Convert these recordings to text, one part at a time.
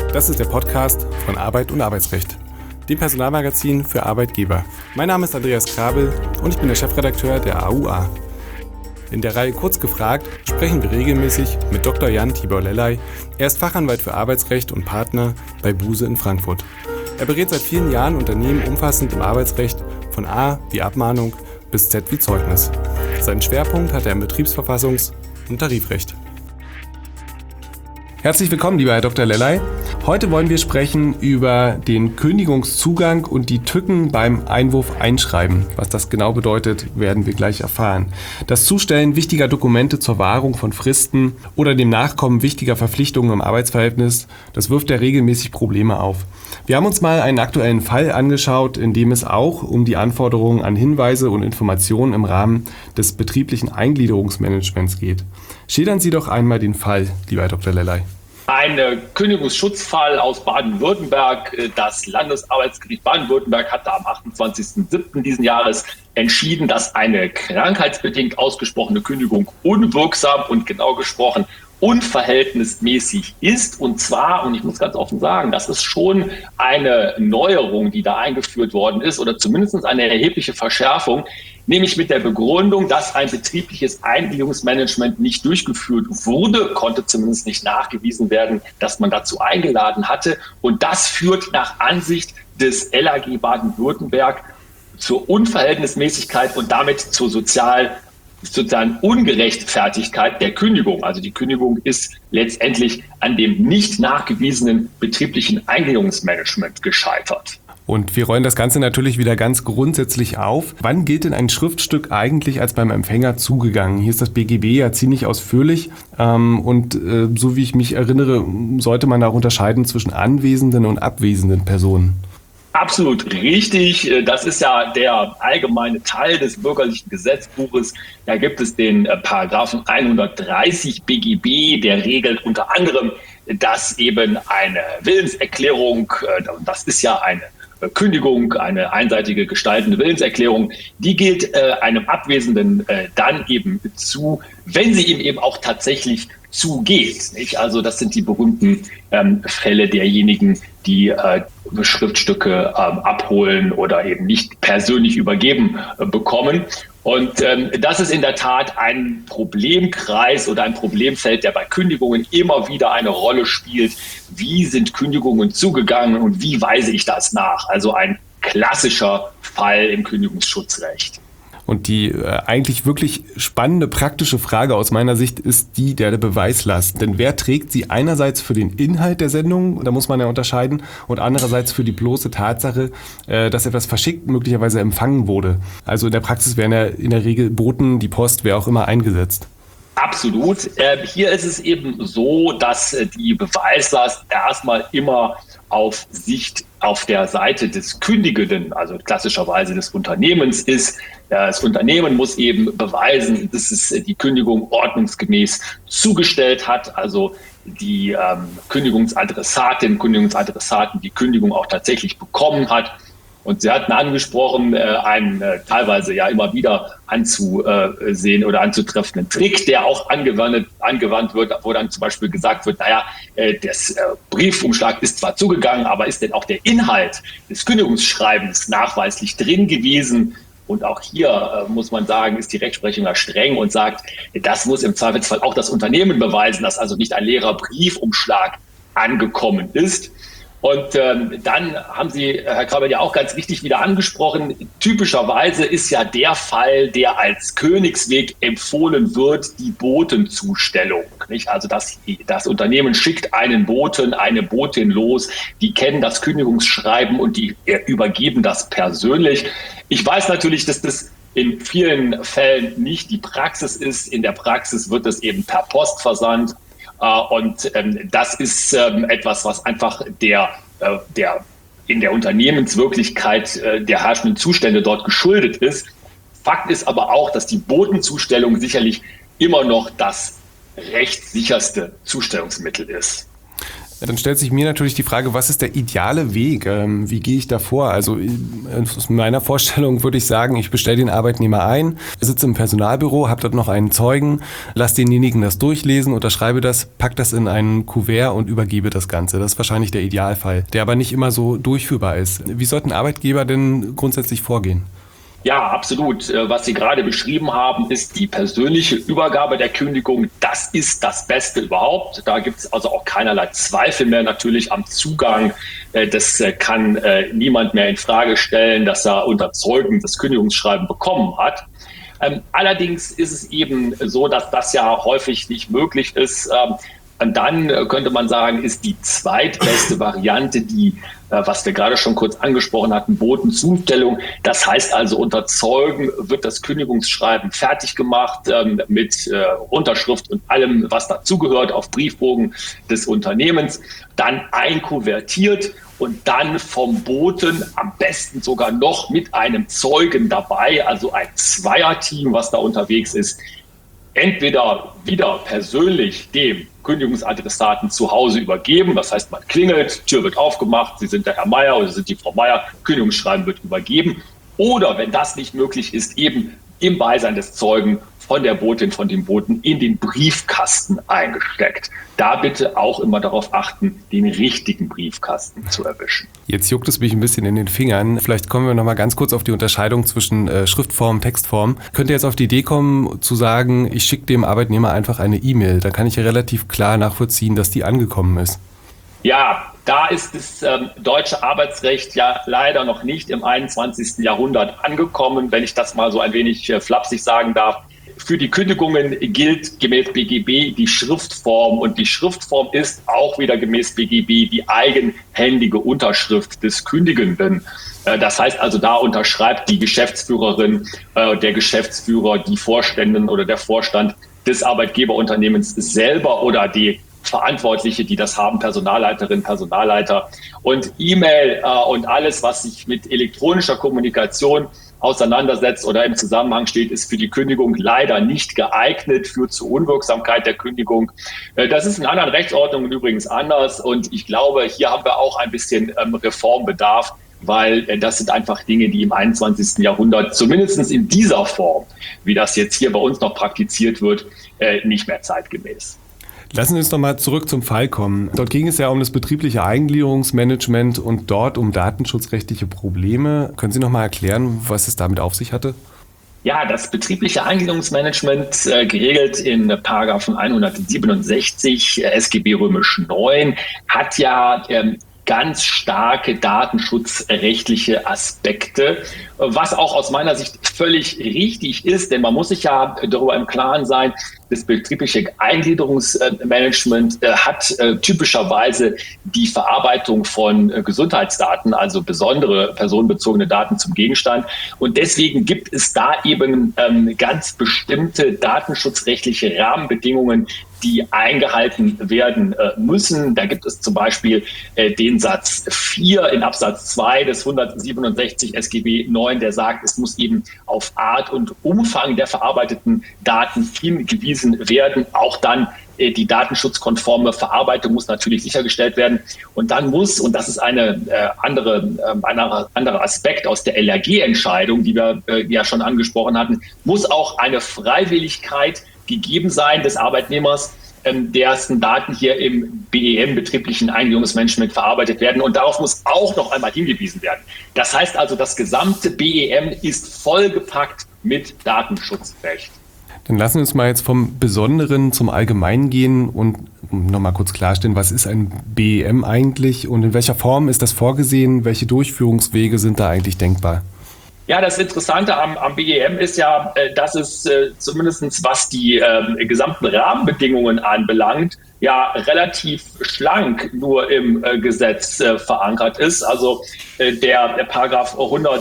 Das ist der Podcast von Arbeit und Arbeitsrecht, dem Personalmagazin für Arbeitgeber. Mein Name ist Andreas Krabel und ich bin der Chefredakteur der AUA. In der Reihe Kurz gefragt sprechen wir regelmäßig mit Dr. Jan Tibor Lellay. Er ist Fachanwalt für Arbeitsrecht und Partner bei Buse in Frankfurt. Er berät seit vielen Jahren Unternehmen umfassend im Arbeitsrecht von A wie Abmahnung bis Z wie Zeugnis. Seinen Schwerpunkt hat er im Betriebsverfassungs- und Tarifrecht. Herzlich willkommen, lieber Herr Dr. Lellay. Heute wollen wir sprechen über den Kündigungszugang und die Tücken beim Einwurf-Einschreiben. Was das genau bedeutet, werden wir gleich erfahren. Das Zustellen wichtiger Dokumente zur Wahrung von Fristen oder dem Nachkommen wichtiger Verpflichtungen im Arbeitsverhältnis, das wirft ja regelmäßig Probleme auf. Wir haben uns mal einen aktuellen Fall angeschaut, in dem es auch um die Anforderungen an Hinweise und Informationen im Rahmen des betrieblichen Eingliederungsmanagements geht. Schildern Sie doch einmal den Fall, lieber Herr Dr. Lellay. Ein Kündigungsschutzfall aus Baden-Württemberg. Das Landesarbeitsgericht Baden-Württemberg hat da am 28.07. diesen Jahres entschieden, dass eine krankheitsbedingt ausgesprochene Kündigung unwirksam und genau gesprochen unverhältnismäßig ist. Und zwar, und ich muss ganz offen sagen, das ist schon eine Neuerung, die da eingeführt worden ist oder zumindest eine erhebliche Verschärfung, nämlich mit der Begründung, dass ein betriebliches Eingliederungsmanagement nicht durchgeführt wurde, konnte zumindest nicht nachgewiesen werden, dass man dazu eingeladen hatte. Und das führt nach Ansicht des LAG Baden-Württemberg zur Unverhältnismäßigkeit und damit zur sozialen Ungerechtfertigkeit der Kündigung. Also die Kündigung ist letztendlich an dem nicht nachgewiesenen betrieblichen Eingliederungsmanagement gescheitert. Und wir rollen das Ganze natürlich wieder ganz grundsätzlich auf. Wann gilt denn ein Schriftstück eigentlich als beim Empfänger zugegangen? Hier ist das BGB ja ziemlich ausführlich. So wie ich mich erinnere, sollte man auch unterscheiden zwischen anwesenden und abwesenden Personen. Absolut richtig. Das ist ja der allgemeine Teil des bürgerlichen Gesetzbuches. Da gibt es den Paragraphen 130 BGB, der regelt unter anderem, dass eben eine Willenserklärung, das ist ja eine Kündigung, eine einseitige gestaltende Willenserklärung, die gilt einem Abwesenden dann eben zu, wenn sie ihm eben auch tatsächlich zugeht. Nicht? Also das sind die berühmten Fälle derjenigen, die Schriftstücke abholen oder eben nicht persönlich übergeben bekommen. Und das ist in der Tat ein Problemkreis oder ein Problemfeld, der bei Kündigungen immer wieder eine Rolle spielt. Wie sind Kündigungen zugegangen und wie weise ich das nach? Also ein klassischer Fall im Kündigungsschutzrecht. Und die eigentlich wirklich spannende praktische Frage aus meiner Sicht ist die der Beweislast. Denn wer trägt sie einerseits für den Inhalt der Sendung, da muss man ja unterscheiden, und andererseits für die bloße Tatsache, dass etwas verschickt möglicherweise empfangen wurde. Also in der Praxis werden ja in der Regel Boten, die Post, wer auch immer eingesetzt. Absolut. Hier ist es eben so, dass die Beweislast erstmal immer auf der Seite des Kündigenden, also klassischerweise des Unternehmens ist. Das Unternehmen muss eben beweisen, dass es die Kündigung ordnungsgemäß zugestellt hat, also die Kündigungsadressatin, Kündigungsadressaten die Kündigung auch tatsächlich bekommen hat. Und Sie hatten angesprochen, einen teilweise ja immer wieder anzusehen oder anzutreffenden Trick, der auch angewandt wird, wo dann zum Beispiel gesagt wird, das Briefumschlag ist zwar zugegangen, aber ist denn auch der Inhalt des Kündigungsschreibens nachweislich drin gewesen? Und auch hier muss man sagen, ist die Rechtsprechung ja streng und sagt, das muss im Zweifelsfall auch das Unternehmen beweisen, dass also nicht ein leerer Briefumschlag angekommen ist. Und dann haben Sie, Herr Krabel, ja auch ganz richtig wieder angesprochen, typischerweise ist ja der Fall, der als Königsweg empfohlen wird, die Botenzustellung. Nicht? Also das Unternehmen schickt einen Boten, eine Botin los, die kennen das Kündigungsschreiben und die übergeben das persönlich. Ich weiß natürlich, dass das in vielen Fällen nicht die Praxis ist. In der Praxis wird es eben per Post versandt. Und das ist etwas, was einfach der in der Unternehmenswirklichkeit der herrschenden Zustände dort geschuldet ist. Fakt ist aber auch, dass die Botenzustellung sicherlich immer noch das rechtssicherste Zustellungsmittel ist. Dann stellt sich mir natürlich die Frage, was ist der ideale Weg? Wie gehe ich da vor? Also aus meiner Vorstellung würde ich sagen, ich bestelle den Arbeitnehmer ein, sitze im Personalbüro, habe dort noch einen Zeugen, lasse denjenigen das durchlesen, unterschreibe das, pack das in ein Kuvert und übergebe das Ganze. Das ist wahrscheinlich der Idealfall, der aber nicht immer so durchführbar ist. Wie sollten Arbeitgeber denn grundsätzlich vorgehen? Ja, absolut. Was Sie gerade beschrieben haben, ist die persönliche Übergabe der Kündigung. Das ist das Beste überhaupt. Da gibt es also auch keinerlei Zweifel mehr natürlich am Zugang. Das kann niemand mehr in Frage stellen, dass er unter Zeugen das Kündigungsschreiben bekommen hat. Allerdings ist es eben so, dass das ja häufig nicht möglich ist. Und dann könnte man sagen, ist die zweitbeste Variante die, was wir gerade schon kurz angesprochen hatten, Botenzustellung. Das heißt also, unter Zeugen wird das Kündigungsschreiben fertig gemacht mit Unterschrift und allem, was dazugehört, auf Briefbogen des Unternehmens, dann einkuvertiert und dann vom Boten am besten sogar noch mit einem Zeugen dabei, also ein Zweierteam, was da unterwegs ist, entweder wieder persönlich dem Kündigungsadressaten zu Hause übergeben. Das heißt, man klingelt, Tür wird aufgemacht, Sie sind der Herr Meier oder Sie sind die Frau Meier, Kündigungsschreiben wird übergeben. Oder wenn das nicht möglich ist, eben im Beisein des Zeugen von der Botin, von dem Boten in den Briefkasten eingesteckt. Da bitte auch immer darauf achten, den richtigen Briefkasten zu erwischen. Jetzt juckt es mich ein bisschen in den Fingern. Vielleicht kommen wir noch mal ganz kurz auf die Unterscheidung zwischen Schriftform, Textform. Könnt ihr jetzt auf die Idee kommen, zu sagen, ich schicke dem Arbeitnehmer einfach eine E-Mail. Da kann ich ja relativ klar nachvollziehen, dass die angekommen ist. Ja, da ist das deutsche Arbeitsrecht ja leider noch nicht im 21. Jahrhundert angekommen, wenn ich das mal so ein wenig flapsig sagen darf. Für die Kündigungen gilt gemäß BGB die Schriftform und die Schriftform ist auch wieder gemäß BGB die eigenhändige Unterschrift des Kündigenden. Das heißt also, da unterschreibt die Geschäftsführerin, der Geschäftsführer, die Vorständin oder der Vorstand des Arbeitgeberunternehmens selber oder die Verantwortliche, die das haben, Personalleiterin, Personalleiter. Und E-Mail und alles, was sich mit elektronischer Kommunikation auseinandersetzt oder im Zusammenhang steht, ist für die Kündigung leider nicht geeignet, führt zur Unwirksamkeit der Kündigung. Das ist in anderen Rechtsordnungen übrigens anders und ich glaube, hier haben wir auch ein bisschen Reformbedarf, weil das sind einfach Dinge, die im 21. Jahrhundert, zumindest in dieser Form, wie das jetzt hier bei uns noch praktiziert wird, nicht mehr zeitgemäß. Lassen Sie uns noch mal zurück zum Fall kommen. Dort ging es ja um das betriebliche Eingliederungsmanagement und dort um datenschutzrechtliche Probleme. Können Sie noch mal erklären, was es damit auf sich hatte? Ja, das betriebliche Eingliederungsmanagement, geregelt in Paragraphen 167 SGB römisch 9, hat ja ganz starke datenschutzrechtliche Aspekte, was auch aus meiner Sicht völlig richtig ist, denn man muss sich ja darüber im Klaren sein, das betriebliche Eingliederungsmanagement hat typischerweise die Verarbeitung von Gesundheitsdaten, also besondere personenbezogene Daten zum Gegenstand. Und deswegen gibt es da eben ganz bestimmte datenschutzrechtliche Rahmenbedingungen, die eingehalten werden müssen. Da gibt es zum Beispiel den Satz 4 in Absatz 2 des 167 SGB 9, der sagt, es muss eben auf Art und Umfang der verarbeiteten Daten hingewiesen werden. Auch dann die datenschutzkonforme Verarbeitung muss natürlich sichergestellt werden. Und dann muss, und das ist ein anderer Aspekt aus der LRG-Entscheidung, die wir ja schon angesprochen hatten, muss auch eine Freiwilligkeit gegeben sein des Arbeitnehmers, dessen Daten hier im BEM, betrieblichen Eingliederungsmanagement, verarbeitet werden. Und darauf muss auch noch einmal hingewiesen werden. Das heißt also, das gesamte BEM ist vollgepackt mit Datenschutzrecht. Dann lassen wir uns mal jetzt vom Besonderen zum Allgemeinen gehen und nochmal kurz klarstellen, was ist ein BEM eigentlich und in welcher Form ist das vorgesehen? Welche Durchführungswege sind da eigentlich denkbar? Ja, das Interessante am BEM ist ja, dass es zumindest was die gesamten Rahmenbedingungen anbelangt, ja relativ schlank nur im Gesetz verankert ist. Also der Paragraph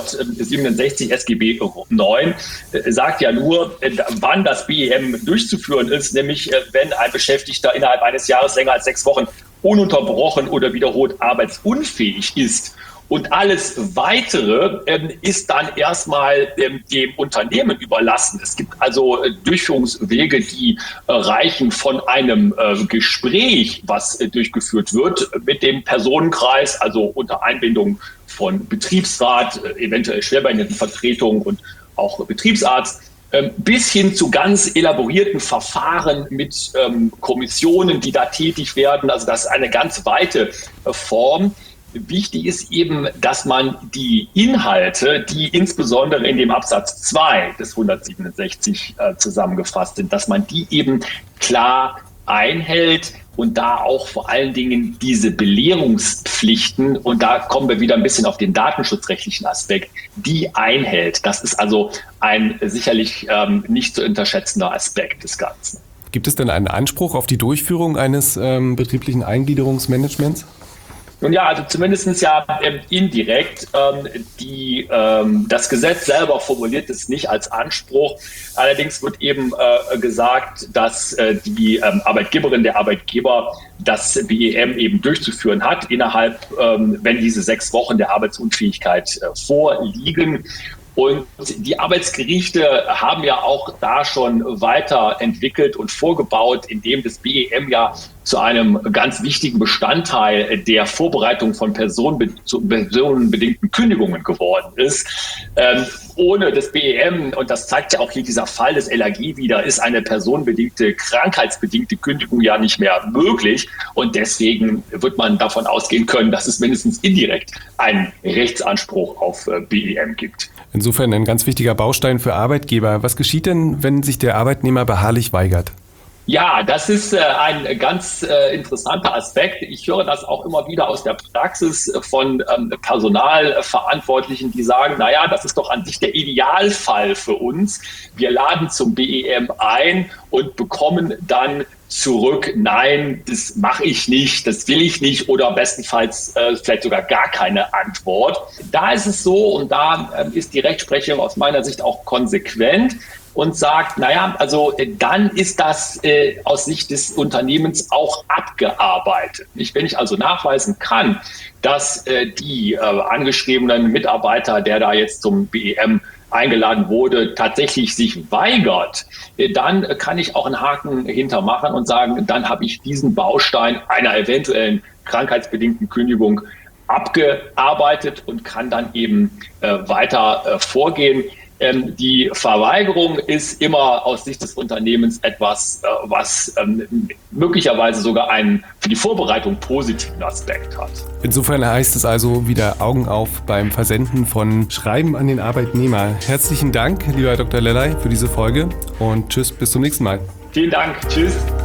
167 SGB 9 sagt ja nur, wann das BEM durchzuführen ist, nämlich wenn ein Beschäftigter innerhalb eines Jahres länger als 6 Wochen ununterbrochen oder wiederholt arbeitsunfähig ist. Und alles Weitere ist dann erstmal dem Unternehmen überlassen. Es gibt also Durchführungswege, die reichen von einem Gespräch, was durchgeführt wird mit dem Personenkreis, also unter Einbindung von Betriebsrat, eventuell Schwerbehindertenvertretung und auch Betriebsarzt, bis hin zu ganz elaborierten Verfahren mit Kommissionen, die da tätig werden. Also das ist eine ganz weite Form. Wichtig ist eben, dass man die Inhalte, die insbesondere in dem Absatz 2 des 167 zusammengefasst sind, dass man die eben klar einhält und da auch vor allen Dingen diese Belehrungspflichten, und da kommen wir wieder ein bisschen auf den datenschutzrechtlichen Aspekt, die einhält. Das ist also ein sicherlich nicht zu unterschätzender Aspekt des Ganzen. Gibt es denn einen Anspruch auf die Durchführung eines betrieblichen Eingliederungsmanagements? Nun ja, also zumindest ja indirekt. Das Gesetz selber formuliert es nicht als Anspruch. Allerdings wird eben gesagt, dass die Arbeitgeberin, der Arbeitgeber das BEM eben durchzuführen hat, innerhalb, wenn diese 6 Wochen der Arbeitsunfähigkeit vorliegen. Und die Arbeitsgerichte haben ja auch da schon weiterentwickelt und vorgebaut, indem das BEM ja zu einem ganz wichtigen Bestandteil der Vorbereitung von personenbedingten Kündigungen geworden ist. Ohne das BEM, und das zeigt ja auch hier dieser Fall des LAG wieder, ist eine personenbedingte, krankheitsbedingte Kündigung ja nicht mehr möglich. Und deswegen wird man davon ausgehen können, dass es mindestens indirekt einen Rechtsanspruch auf BEM gibt. Insofern ein ganz wichtiger Baustein für Arbeitgeber. Was geschieht denn, wenn sich der Arbeitnehmer beharrlich weigert? Ja, das ist ein ganz interessanter Aspekt. Ich höre das auch immer wieder aus der Praxis von Personalverantwortlichen, die sagen, naja, das ist doch an sich der Idealfall für uns. Wir laden zum BEM ein und bekommen dann zurück, nein, das mache ich nicht, das will ich nicht, oder bestenfalls vielleicht sogar gar keine Antwort. Da ist es so, und da ist die Rechtsprechung aus meiner Sicht auch konsequent und sagt, naja, also dann ist das aus Sicht des Unternehmens auch abgearbeitet. Wenn ich also nachweisen kann, dass die angeschriebenen Mitarbeiter, der da jetzt zum BEM eingeladen wurde, tatsächlich sich weigert, dann kann ich auch einen Haken hintermachen und sagen, dann habe ich diesen Baustein einer eventuellen krankheitsbedingten Kündigung abgearbeitet und kann dann eben weiter vorgehen. Die Verweigerung ist immer aus Sicht des Unternehmens etwas, was möglicherweise sogar einen für die Vorbereitung positiven Aspekt hat. Insofern heißt es also wieder Augen auf beim Versenden von Schreiben an den Arbeitnehmer. Herzlichen Dank, lieber Herr Dr. Lellay, für diese Folge und tschüss, bis zum nächsten Mal. Vielen Dank, tschüss.